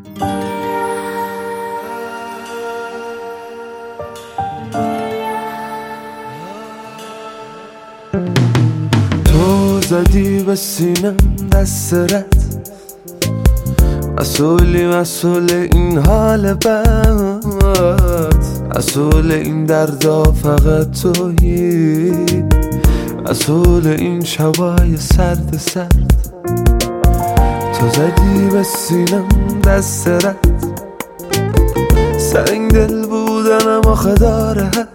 تو زدی به سینم دست رد، مسئول این حال بد، مسئول این دردا فقط تویی، مسئول این شبای سرد سرد. تو زدی به سینم دست رد، سنگ دل بودنم آخه داره حد.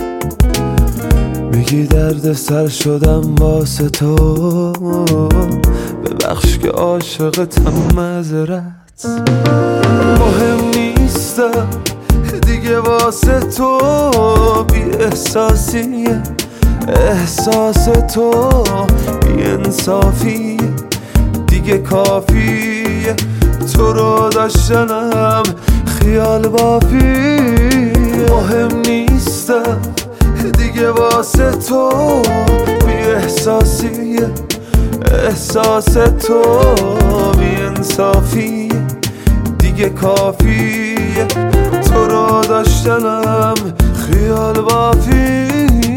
میگی درد سر شدم واسه تو، ببخش که عاشقتم معذرت. مهم نیستم دیگه واسه تو، بی احساسیه احساس تو، بی انصافی دیگه کافیه. تو رو داشتنم خیال بافی. مهم نیستم دیگه واسه تو، بی احساسیه احساس تو، بی انصافی دیگه کافیه. تو رو داشتنم خیال بافیه.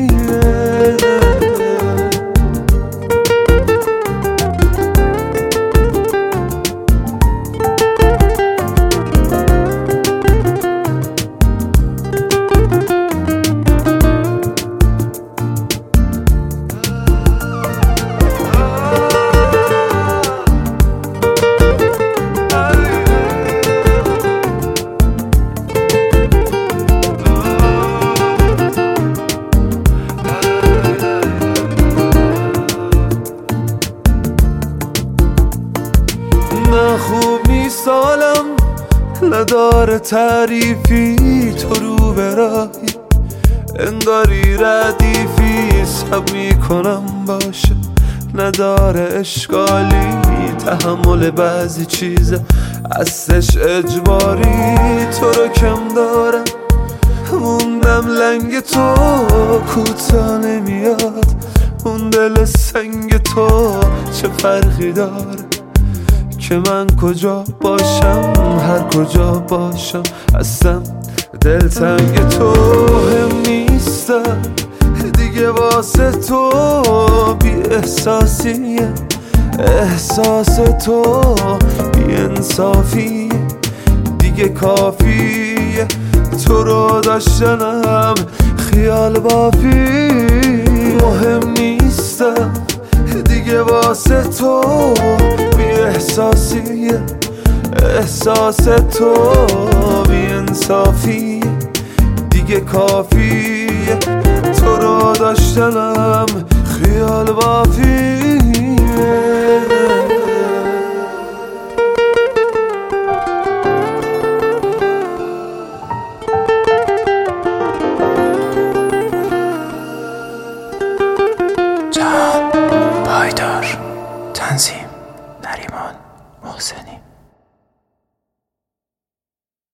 نه خوب نیست حالم، نداره تعریفی. تو رو به راهی انگاری ردیفی، سب میکنم باشه نداره اشکالی. تحمل بعضی چیزه هستش اجباری. تو رو کم دارم موندم لنگ تو، کوتا نمیاد اون دل سنگ تو. چه فرقی داره که من کجا باشم، هر کجا باشم هستم دلتنگ تو. مهم نیستم دیگه واسه تو، بی احساسیه احساس تو، بی انصافی دیگه کافیه. تو رو داشتنم خیال بافی. مهم نیستم دیگه واسه تو، بی احساسیه احساس تو، بی انصافی دیگه کافیه. تو رو داشتنم خیال بافی.